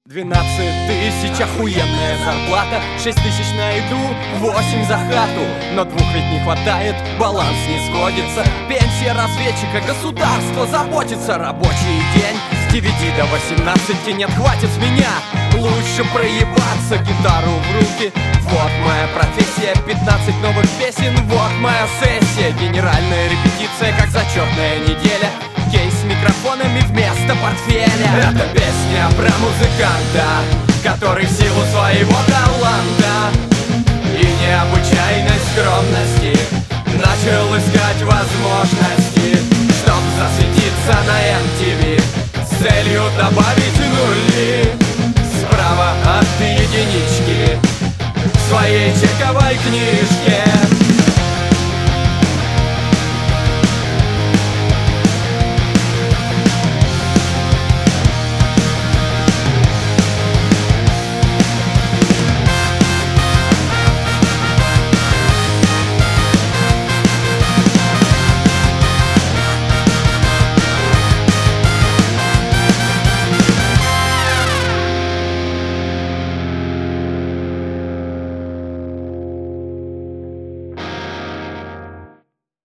12 тысяч охуенная зарплата, 6 тысяч на еду, 8 за хату. Но двух ведь не хватает, баланс не сходится. Пенсия разведчика, государство заботится. Рабочий день с 9 до 18, нет, хватит с меня. Лучше проебаться, гитару в руки. Вот моя профессия, 15 новых песен, вот моя сессия. Генеральная репетиция, как зачетная неделя. Кейс с микрофонами вместо портфеля. Это песня про музыканта, который в силу своего таланта и необычайной скромности начал искать возможности, чтоб засветиться на MTV с целью добавить нули справа от единички в своей чековой книжке.